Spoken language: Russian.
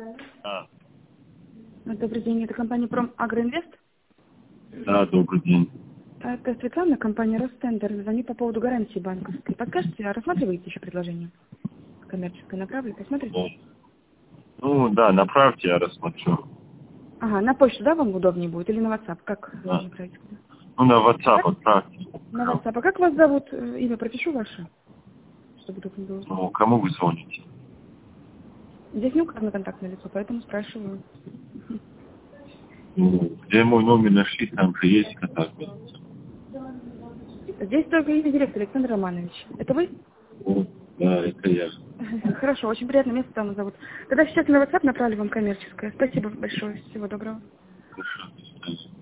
А, Добрый день, это компания «Промагроинвест». да, добрый день. Это Светлана, компания «Ростендер». Звоню по поводу гарантии банковской. Подскажите, а рассматриваете еще предложение? Коммерческое направили, посмотрите? Ну, да, направьте, я рассмотрю. Ага, на почту, да, вам удобнее будет? Или на WhatsApp? Как Да. направить? Ну, на WhatsApp Как? отправьте. На WhatsApp. А как вас зовут? Имя пропишу ваше, чтобы удобно было. Ну, кому вы звоните? Здесь не указано контактное лицо, поэтому спрашиваю. Ну, где мой номер нашли, там же есть контактный. Здесь только имя директора Александр Романович. Это вы? Ну, да, это я. Хорошо, очень приятно, меня Светлана зовут. Тогда сейчас на WhatsApp направлю вам коммерческое. Спасибо большое, всего доброго. Хорошо, до свидания.